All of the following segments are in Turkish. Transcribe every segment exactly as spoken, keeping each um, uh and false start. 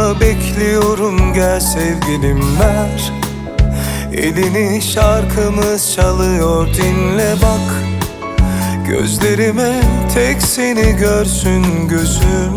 Yanımda bekliyorum, gel sevgilim ver elini, şarkımız çalıyor, dinle bak. Gözlerime tek seni görsün gözüm.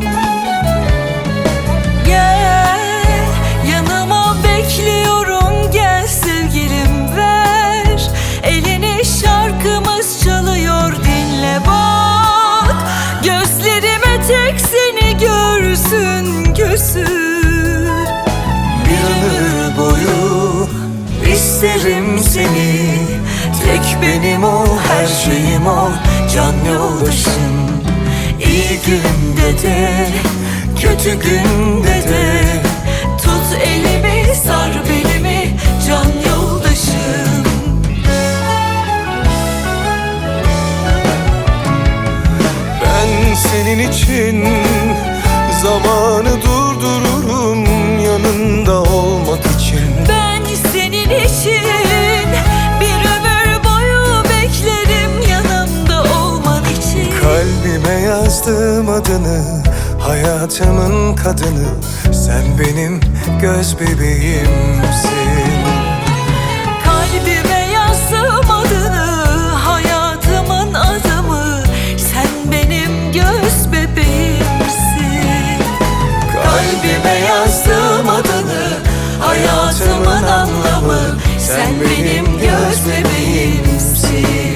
Gel yanıma bekliyorum, gel sevgilim ver elini, şarkımız çalıyor, dinle bak. Gözlerime tek seni görsün gözüm. Bir ömür boyu isterim seni, tek benim ol, her şeyim ol, can yoldaşım. İyi günde de kötü günde de Tut elimi, sar belimi, can yoldaşım. Ben senin için zamanı durdururum, yanında olmak için. Ben senin için bir ömür boyu beklerim, yanımda olman için. Kalbime yazdım adını, hayatımın kadını, sen benim göz bebeğimsin. Kalbime yazdım adını, hayatımın adamı, sen benim göz bebeğimsin. Kalbime yazdım adını, hayatımın anlamı, sen benim göz bebeğimsin.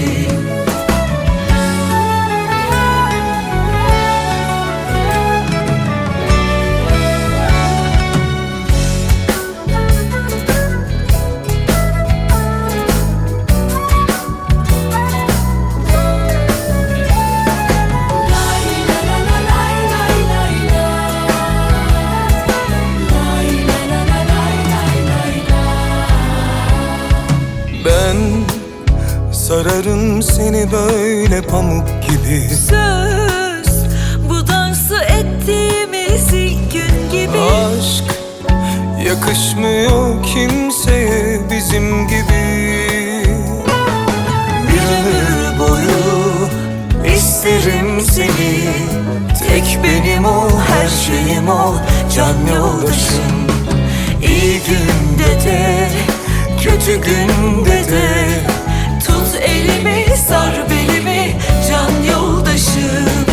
Ben sararım seni böyle pamuk gibi. Söz bu dansı ettiğimiz ilk gün gibi. Aşk yakışmıyor kimseye bizim gibi. Bir ömür boyu isterim seni, tek benim ol, her şeyim ol, can yoldaşım. İyi günde de kötü günde de Tut elimi, sar belimi, can yoldaşım.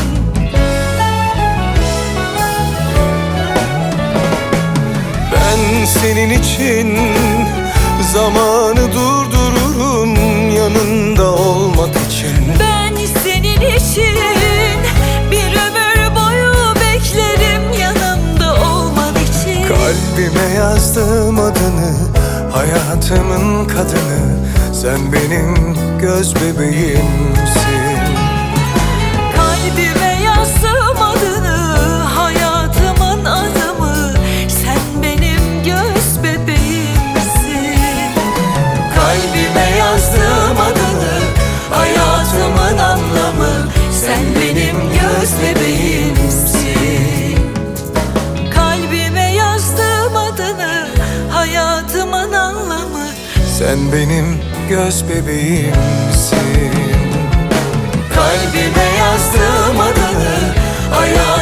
ben senin için zamanı durdururum, yanında olmak için. Ben senin için bir ömür boyu beklerim, yanımda olman için. Kalbime yazdım adını, hayatımın kadını, sen benim göz bebeğimsin. Kalbime yazdım adını, hayatımın adamı, sen benim göz bebeğimsin. Kalbime yazdım adını, hayatımın anlamı, sen benim göz bebeğimsin. Kalbime yazdım adını, hayatımın anlamı, sen benim göz bebeğimsin. Kalbime yazdım adını, hayatımın